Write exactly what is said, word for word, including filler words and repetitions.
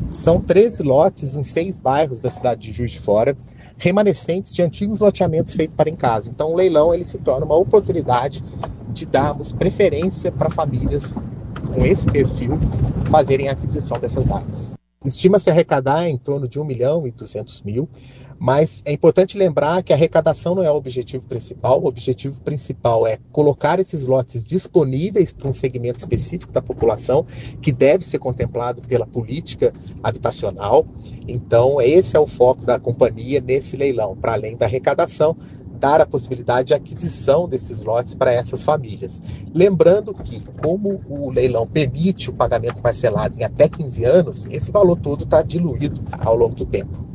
São treze lotes em seis bairros da cidade de Juiz de Fora, remanescentes de antigos loteamentos feitos para em casa. Então, o leilão ele se torna uma oportunidade de darmos preferência para famílias com esse perfil fazerem a aquisição dessas áreas. Estima-se arrecadar em torno de um milhão e duzentos mil, mas é importante lembrar que a arrecadação não é o objetivo principal. O objetivo principal é colocar esses lotes disponíveis para um segmento específico da população, que deve ser contemplado pela política habitacional. Então, esse é o foco da companhia nesse leilão, para além da arrecadação, dar a possibilidade de aquisição desses lotes para essas famílias. Lembrando que, como o leilão permite o pagamento parcelado em até quinze anos, esse valor todo está diluído ao longo do tempo.